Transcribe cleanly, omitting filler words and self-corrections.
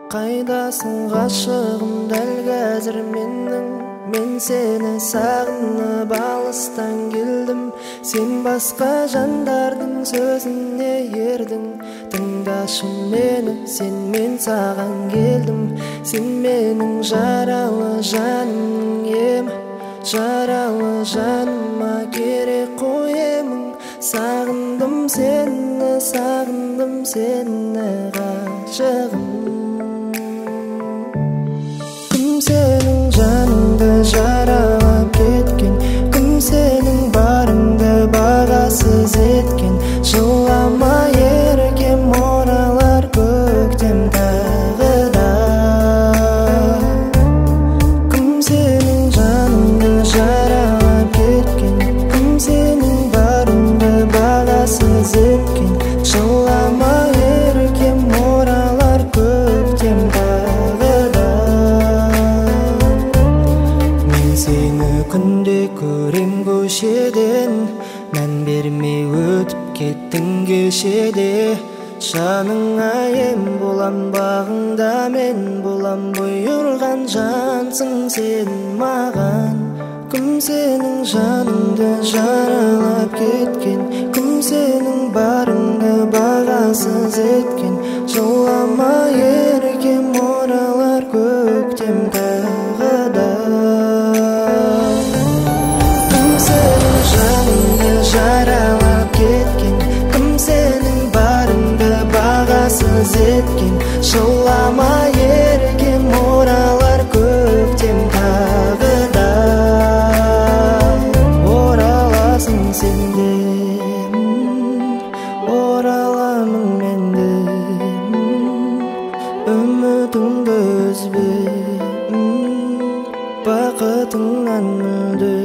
Қайдасың ғашығым дәл қазір менің? Мен сені сағынып алыстан келдім. Сен басқа жандардың сөзіне ердің. Тыңдашы мені, сен мен саған келдім. Сен менің жаралы жаным ем, жаралы жаныма керек қоемын. Сағындым сені ғашығым. Кім сенің жаныңды жаралап кеткен? Кім сенің барыңды бағасыз еткен? Жылама еркем, оралар көктем тағы да. Кім сенің жаныңды жаралап кеткен? Кім сенің барыңды бағасыз еткен? Жылама еркем, оралар көктем тағы да. Мен сені күнде көрем көшеден, мән бермей өтіп кеттің кешеде. Жаныңа ем болам, бағыңда мен болам, бұйырған жансың сен маған. Кім сенің жаныңды жаралап кеткен? Кім сенің барыңды бағасыз еткен? Жылама еркем, оралар көктем тағы да. Кім сенің жаныңды жаралап кеткен? Кім сенің барыңды бағасыз еткен? Жылама еркем, оралар көктем тағы да. Ораласың сен де, ораламын мен де. Үмітіңді үзбе, бақытыңнан мүлде.